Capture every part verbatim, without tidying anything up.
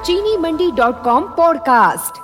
चीनी Mandi dot com podcast.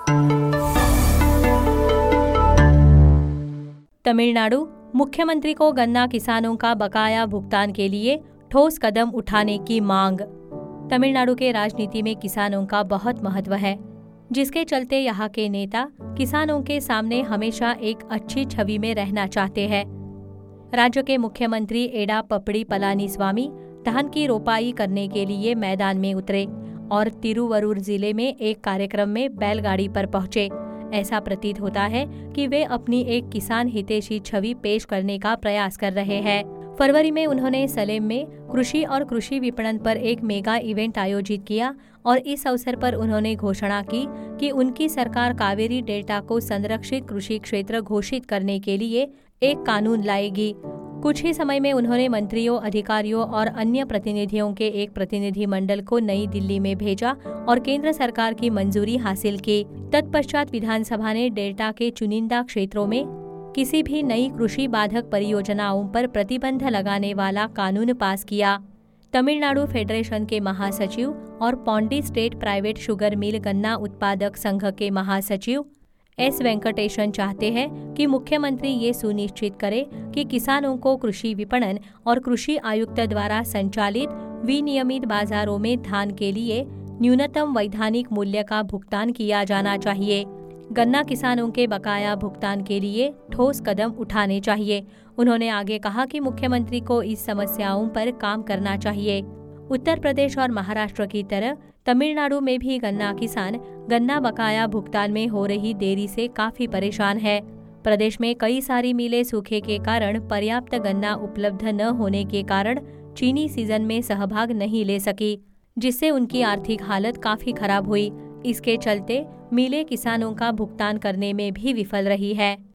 Tamil Nadu मुख्यमंत्री को गन्ना किसानों का बकाया भुगतान के लिए ठोस कदम उठाने की मांग। तमिलनाडु के राजनीति में किसानों का बहुत महत्व है, जिसके चलते यहाँ के नेता किसानों के सामने हमेशा एक अच्छी छवि में रहना चाहते हैं। राज्य के मुख्यमंत्री एडापप्पड़ी पलानीस्वामी धान की रोपाई करने के लिए मैदान में उतरे और तिरुवरूर जिले में एक कार्यक्रम में बैलगाड़ी पर पहुंचे। ऐसा प्रतीत होता है कि वे अपनी एक किसान हितैषी छवि पेश करने का प्रयास कर रहे हैं। फरवरी में उन्होंने सलेम में कृषि और कृषि विपणन पर एक मेगा इवेंट आयोजित किया और इस अवसर पर उन्होंने घोषणा की कि उनकी सरकार कावेरी डेल्टा को संरक्षित कृषि क्षेत्र घोषित करने के लिए एक कानून लाएगी। कुछ ही समय में उन्होंने मंत्रियों, अधिकारियों और अन्य प्रतिनिधियों के एक प्रतिनिधि मंडल को नई दिल्ली में भेजा और केंद्र सरकार की मंजूरी हासिल की। तत्पश्चात विधानसभा ने डेल्टा के चुनिंदा क्षेत्रों में किसी भी नई कृषि बाधक परियोजनाओं पर प्रतिबंध लगाने वाला कानून पास किया। तमिलनाडु फेडरेशन के महासचिव और Pondy state private sugar mill गन्ना उत्पादक संघ के महासचिव एस वेंकटेशन चाहते हैं कि मुख्यमंत्री ये सुनिश्चित करे कि किसानों को कृषि विपणन और कृषि आयुक्त द्वारा संचालित विनियमित बाजारों में धान के लिए न्यूनतम वैधानिक मूल्य का भुगतान किया जाना चाहिए। गन्ना किसानों के बकाया भुगतान के लिए ठोस कदम उठाने चाहिए। उन्होंने आगे कहा कि मुख्यमंत्री को इस समस्याओं पर काम करना चाहिए। उत्तर प्रदेश और महाराष्ट्र की तरह तमिलनाडु में भी गन्ना किसान गन्ना बकाया भुगतान में हो रही देरी से काफी परेशान है। प्रदेश में कई सारी मिलें सूखे के कारण पर्याप्त गन्ना उपलब्ध न होने के कारण चीनी सीजन में सहभाग नहीं ले सकी, जिससे उनकी आर्थिक हालत काफी खराब हुई। इसके चलते मिलें किसानों का भुगतान करने में भी विफल रही है।